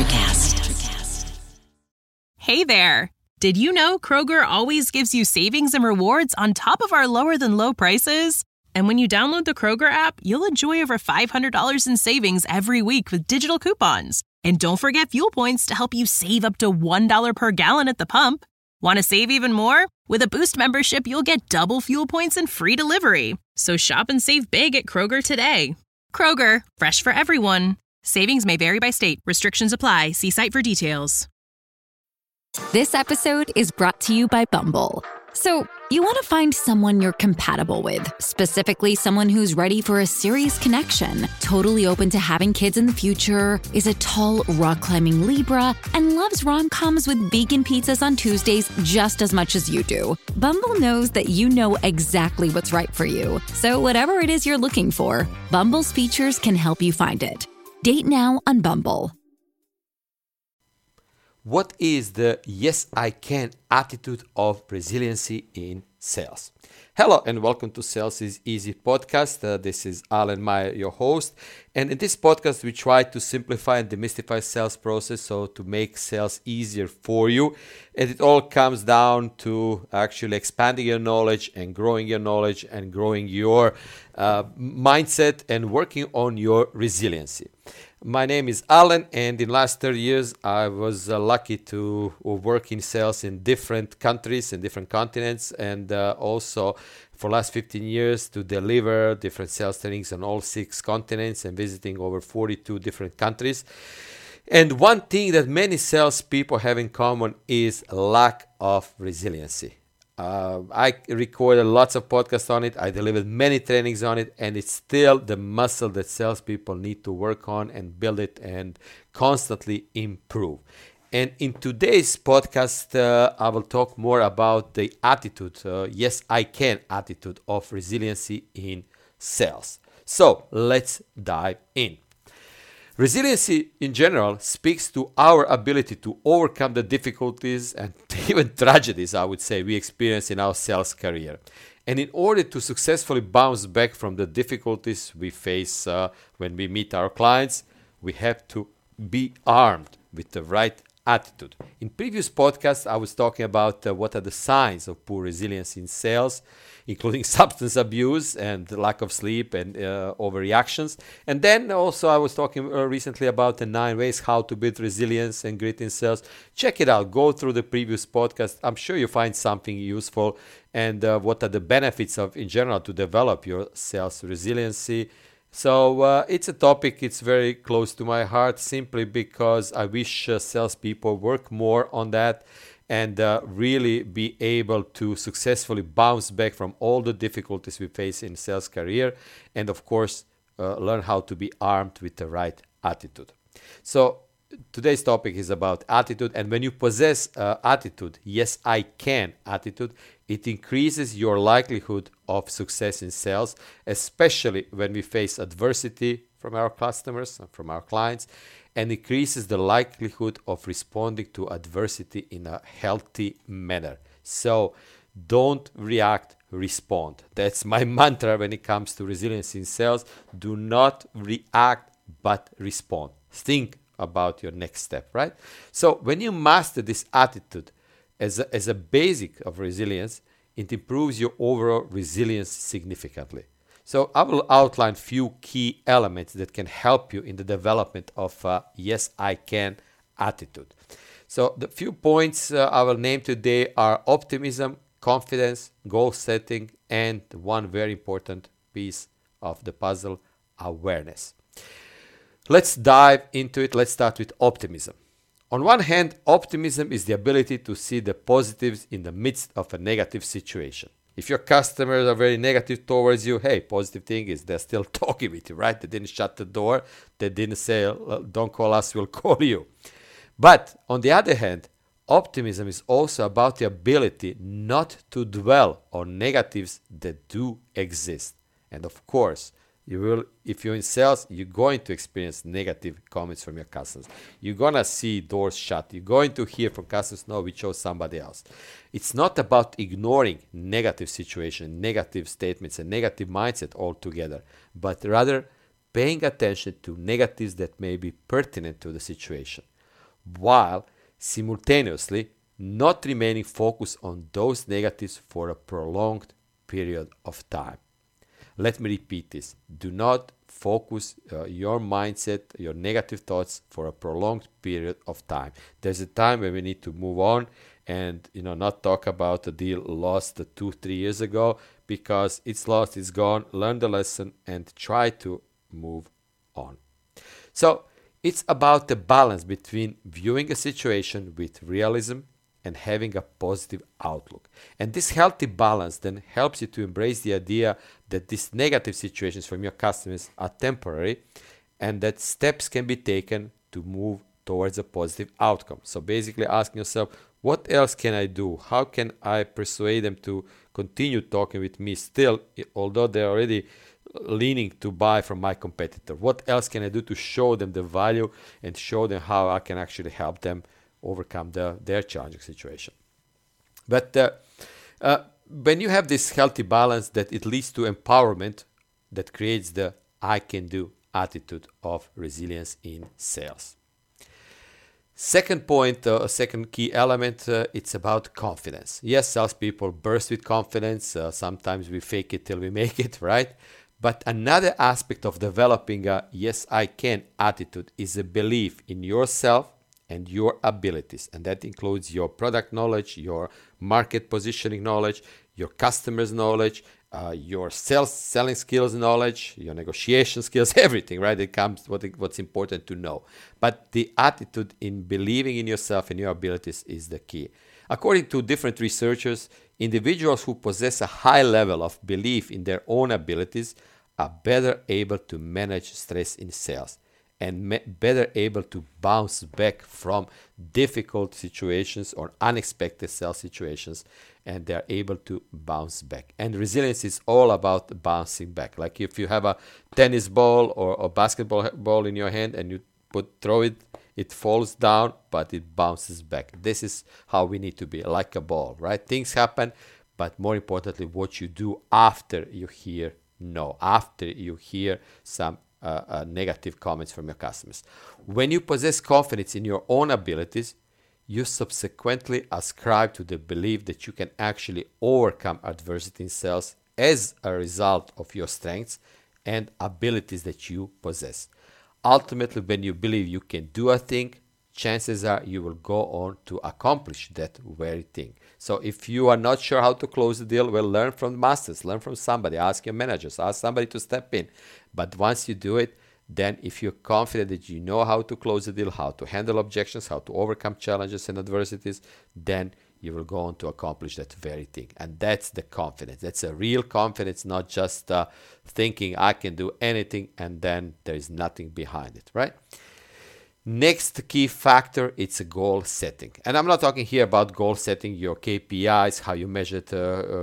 NutraCast. Hey there! Did you know Kroger always gives you savings and rewards on top of our lower than low prices? And when you download the Kroger app, you'll enjoy over $500 in savings every week with digital coupons. And don't forget fuel points to help you save up to $1 per gallon at the pump. Want to save even more? With a Boost membership, you'll get double fuel points and free delivery. So shop and save big at Kroger today. Kroger, fresh for everyone. Savings may vary by state. Restrictions apply. See site for details. This episode is brought to you by Bumble. So, you want to find someone you're compatible with, specifically someone who's ready for a serious connection, totally open to having kids in the future, is a tall, rock-climbing Libra, and loves rom-coms with vegan pizzas on Tuesdays just as much as you do. Bumble knows that you know exactly what's right for you. So whatever it is you're looking for, Bumble's features can help you find it. Date now on Bumble. What is the yes I can attitude of resiliency in sales? Hello and welcome to Sales is Easy podcast. This is Alan Meyer, your host. And in this podcast, we try to simplify and demystify sales process so to make sales easier for you. And it all comes down to actually expanding your knowledge and growing your mindset and working on your resiliency. My name is Alan, and in the last 30 years, I was lucky to work in sales in different countries and different continents, and also for the last 15 years to deliver different sales trainings on all 6 continents and visiting over 42 different countries. And one thing that many salespeople have in common is lack of resiliency. I recorded lots of podcasts on it. I delivered many trainings on it, and it's still the muscle that salespeople need to work on and build it and constantly improve. And in today's podcast, I will talk more about the attitude, yes, I can attitude of resiliency in sales. So let's dive in. Resiliency in general speaks to our ability to overcome the difficulties and even tragedies, I would say, we experience in our sales career. And in order to successfully bounce back from the difficulties we face when we meet our clients, we have to be armed with the right attitude. In previous podcasts, I was talking about what are the signs of poor resilience in sales, including substance abuse and lack of sleep and overreactions. And then also I was talking recently about the 9 ways how to build resilience and grit in sales. Check it out. Go through the previous podcast. I'm sure you find something useful and what are the benefits of, in general, to develop your sales resiliency. So it's a topic, it's very close to my heart simply because I wish salespeople work more on that and really be able to successfully bounce back from all the difficulties we face in sales career and of course learn how to be armed with the right attitude. So today's topic is about attitude, and when you possess attitude, yes I can attitude, it increases your likelihood of success in sales, especially when we face adversity from our customers and from our clients, and increases the likelihood of responding to adversity in a healthy manner. So don't react, respond. That's my mantra when it comes to resilience in sales. Do not react, but respond. Think about your next step, right? So when you master this attitude as a basic of resilience, it improves your overall resilience significantly. So I will outline few key elements that can help you in the development of yes I can attitude. So the few points I will name today are optimism, confidence, goal setting, and one very important piece of the puzzle, awareness. Let's dive into it. Let's start with optimism. On one hand, optimism is the ability to see the positives in the midst of a negative situation. If your customers are very negative towards you, hey, positive thing is they're still talking with you, right? They didn't shut the door. They didn't say, don't call us, we'll call you. But on the other hand, optimism is also about the ability not to dwell on negatives that do exist. And of course, you will, if you're in sales, you're going to experience negative comments from your customers. You're going to see doors shut. You're going to hear from customers, no, we chose somebody else. It's not about ignoring negative situations, negative statements, and negative mindset altogether, but rather paying attention to negatives that may be pertinent to the situation. while simultaneously not remaining focused on those negatives for a prolonged period of time. Let me repeat this. Do not focus your mindset, your negative thoughts for a prolonged period of time. There's a time when we need to move on and not talk about a deal lost 2-3 years ago, because it's lost, it's gone. Learn the lesson and try to move on. So it's about the balance between viewing a situation with realism and having a positive outlook. And this healthy balance then helps you to embrace the idea that these negative situations from your customers are temporary and that steps can be taken to move towards a positive outcome. So basically asking yourself, what else can I do? How can I persuade them to continue talking with me still, although they're already leaning to buy from my competitor? What else can I do to show them the value and show them how I can actually help them overcome their challenging situation? But when you have this healthy balance, that it leads to empowerment that creates the I can do attitude of resilience in sales. Second point, second key element, it's about confidence. Yes, salespeople burst with confidence. Sometimes we fake it till we make it, right? But another aspect of developing a yes, I can attitude is a belief in yourself and your abilities. And that includes your product knowledge, your market positioning knowledge, your customers' knowledge, your selling skills knowledge, your negotiation skills, everything, right? It comes what's important to know. But the attitude in believing in yourself and your abilities is the key. According to different researchers, individuals who possess a high level of belief in their own abilities are better able to manage stress in sales and better able to bounce back from difficult situations or unexpected sales situations, and they're able to bounce back. And resilience is all about bouncing back. Like if you have a tennis ball or a basketball ball in your hand and you throw it, it falls down, but it bounces back. This is how we need to be, like a ball, right? Things happen, but more importantly, what you do after you hear no, after you hear some negative comments from your customers. When you possess confidence in your own abilities, you subsequently ascribe to the belief that you can actually overcome adversity in sales as a result of your strengths and abilities that you possess. Ultimately, when you believe you can do a thing, chances are you will go on to accomplish that very thing. So if you are not sure how to close the deal, well, learn from masters, learn from somebody, ask your managers, ask somebody to step in. But once you do it, then if you're confident that you know how to close the deal, how to handle objections, how to overcome challenges and adversities, then you will go on to accomplish that very thing. And that's the confidence. That's a real confidence, not just thinking I can do anything and then there is nothing behind it, right? Next key factor, it's a goal setting. And I'm not talking here about goal setting, your KPIs, how you measure it,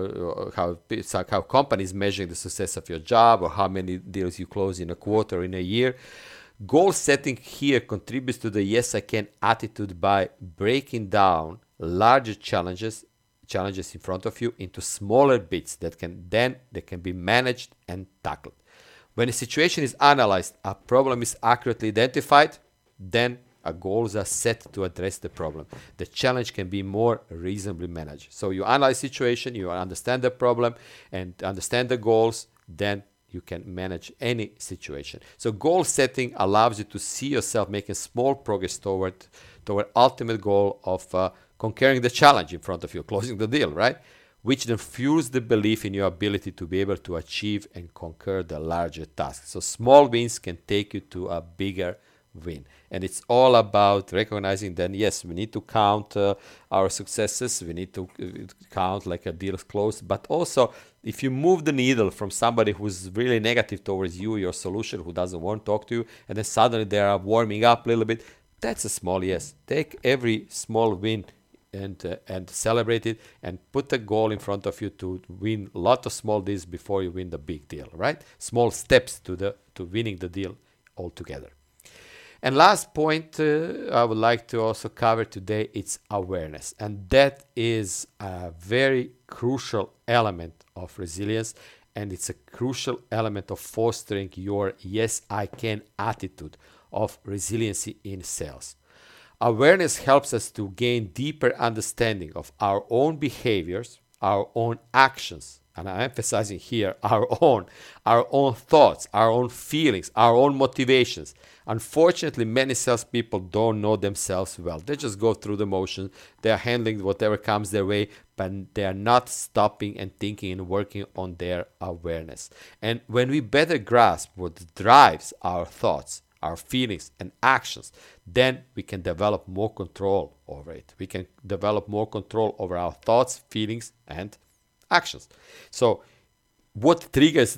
how companies measuring the success of your job or how many deals you close in a quarter or in a year. Goal setting here contributes to the yes, I can attitude by breaking down larger challenges in front of you into smaller bits that can be managed and tackled. When a situation is analyzed, a problem is accurately identified, then goals are set to address the problem. The challenge can be more reasonably managed. So you analyze the situation, you understand the problem and understand the goals, then you can manage any situation. So goal setting allows you to see yourself making small progress toward ultimate goal of conquering the challenge in front of you, closing the deal, right? Which then fuels the belief in your ability to be able to achieve and conquer the larger task. So small wins can take you to a bigger win. And it's all about recognizing then, yes, we need to count our successes. We need to count like a deal is closed. But also, if you move the needle from somebody who's really negative towards you, your solution, who doesn't want to talk to you, and then suddenly they are warming up a little bit, that's a small yes. Take every small win and celebrate it and put a goal in front of you to win a lot of small deals before you win the big deal, right? Small steps to winning the deal altogether. And last point I would like to also cover today, it's awareness. And that is a very crucial element of resilience, and it's a crucial element of fostering your yes, I can attitude of resiliency in sales. Awareness helps us to gain deeper understanding of our own behaviors, our own actions, and I'm emphasizing here our own thoughts, our own feelings, our own motivations. Unfortunately, many salespeople don't know themselves well. They just go through the motions. They are handling whatever comes their way, but they are not stopping and thinking and working on their awareness. And when we better grasp what drives our thoughts, our feelings and actions, then we can develop more control over it. We can develop more control over our thoughts, feelings, and actions. So what triggers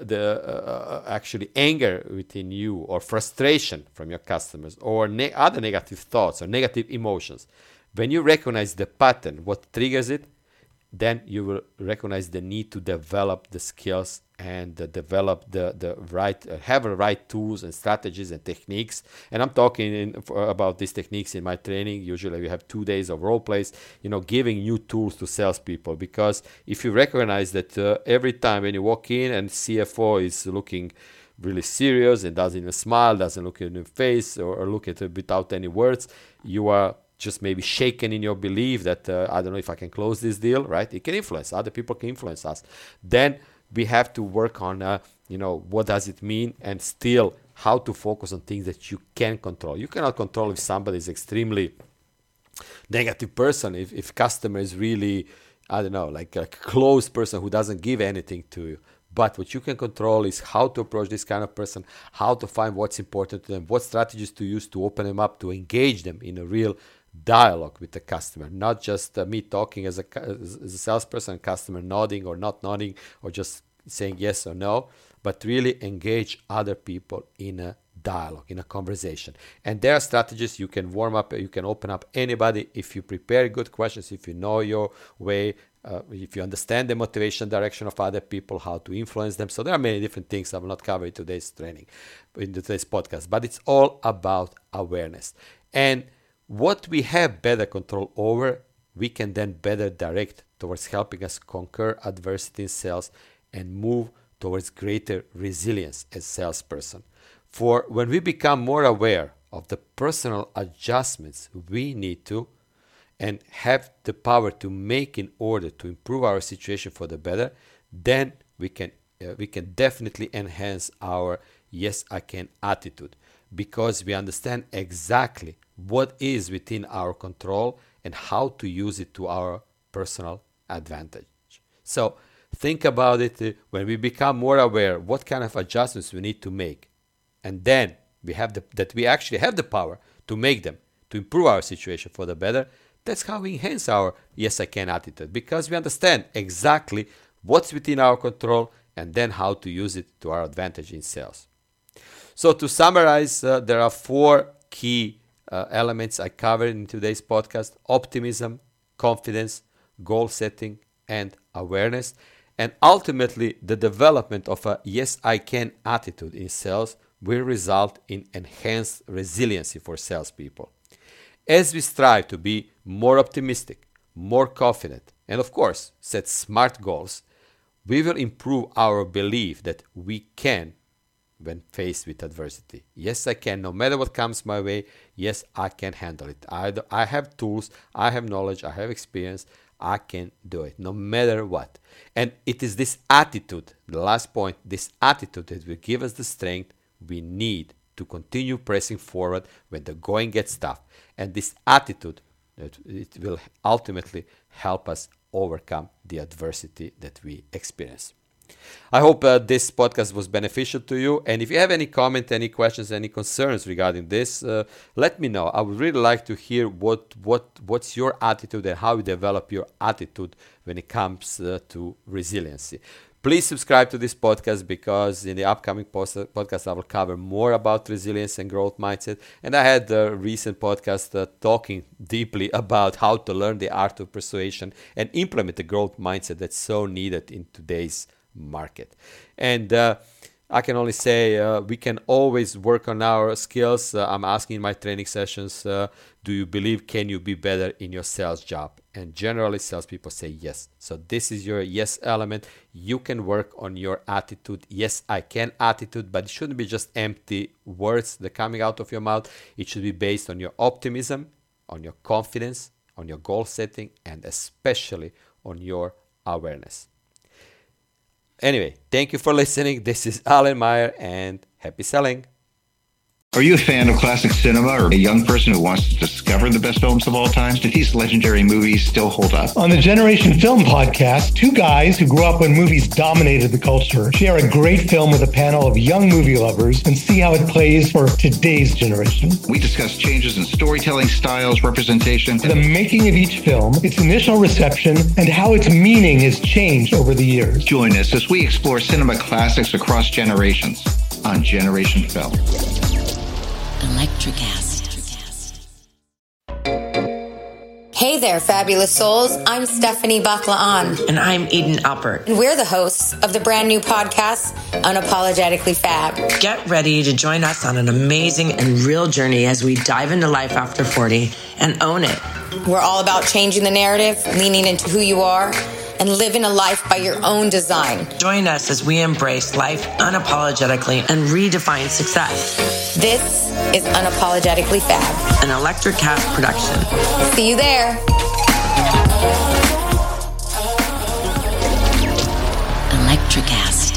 the actually anger within you, or frustration from your customers, or other negative thoughts or negative emotions? When you recognize the pattern, what triggers it, then you will recognize the need to develop the skills and develop the right, have the right tools and strategies and techniques. And I'm talking about these techniques in my training. Usually we have 2 days of role plays, giving new tools to salespeople. Because if you recognize that every time when you walk in and CFO is looking really serious and doesn't even smile, doesn't look in the face or look at it without any words, you are just maybe shaken in your belief that I don't know if I can close this deal, right? It can influence, other people can influence us. Then we have to work on, what does it mean, and still how to focus on things that you can control. You cannot control if somebody is extremely negative person, if customer is really, I don't know, like a closed person who doesn't give anything to you. But what you can control is how to approach this kind of person, how to find what's important to them, what strategies to use to open them up, to engage them in a real dialogue with the customer, not just me talking as a salesperson, customer nodding or not nodding or just saying yes or no, but really engage other people in a dialogue, in a conversation. And there are strategies. You can warm up, you can open up anybody if you prepare good questions, if you know your way, if you understand the motivation direction of other people, how to influence them. So there are many different things I will not cover in today's training, in today's podcast, but it's all about awareness. And what we have better control over, we can then better direct towards helping us conquer adversity in sales and move towards greater resilience as salesperson. For when we become more aware of the personal adjustments we need to and have the power to make in order to improve our situation for the better, then we can definitely enhance our yes I can attitude, because we understand exactly what is within our control and how to use it to our personal advantage. So think about it. When we become more aware what kind of adjustments we need to make, and then we actually have the power to make them to improve our situation for the better, that's how we enhance our yes I can attitude, because we understand exactly what's within our control and then how to use it to our advantage in sales. So to summarize, there are 4 key elements I covered in today's podcast: optimism, confidence, goal setting, and awareness. And ultimately, the development of a yes I can attitude in sales will result in enhanced resiliency for salespeople. As we strive to be more optimistic, more confident, and of course, set smart goals, we will improve our belief that we can when faced with adversity. Yes, I can. No matter what comes my way, yes, I can handle it. I have tools, I have knowledge, I have experience. I can do it no matter what. And it is this attitude, the last point, this attitude that will give us the strength we need to continue pressing forward when the going gets tough. And this attitude, it will ultimately help us overcome the adversity that we experience. I hope this podcast was beneficial to you. And if you have any comment, any questions, any concerns regarding this, let me know. I would really like to hear what's your attitude and how you develop your attitude when it comes to resiliency. Please subscribe to this podcast, because in the upcoming podcast I will cover more about resilience and growth mindset. And I had a recent podcast talking deeply about how to learn the art of persuasion and implement the growth mindset that's so needed in today's market. And I can only say we can always work on our skills. I'm asking in my training sessions, do you believe can you be better in your sales job? And generally, salespeople say yes. So this is your yes element. You can work on your attitude. Yes, I can attitude, but it shouldn't be just empty words that are coming out of your mouth. It should be based on your optimism, on your confidence, on your goal setting, and especially on your awareness. Anyway, thank you for listening. This is Alan Meyer, and happy selling. Are you a fan of classic cinema or a young person who wants to discover the best films of all time? Do these legendary movies still hold up? On the Generation Film podcast, two guys who grew up when movies dominated the culture share a great film with a panel of young movie lovers and see how it plays for today's generation. We discuss changes in storytelling styles, representation, The making of each film, its initial reception, and how its meaning has changed over the years. Join us as we explore cinema classics across generations on Generation Film. Electricast. Hey there, fabulous souls. I'm Stephanie Baklaan. And I'm Eden Alpert. And we're the hosts of the brand new podcast, Unapologetically Fab. Get ready to join us on an amazing and real journey as we dive into life after 40 and own it. We're all about changing the narrative, leaning into who you are, and living a life by your own design. Join us as we embrace life unapologetically and redefine success. This is Unapologetically Fab, an Electricast production. See you there. Electricast.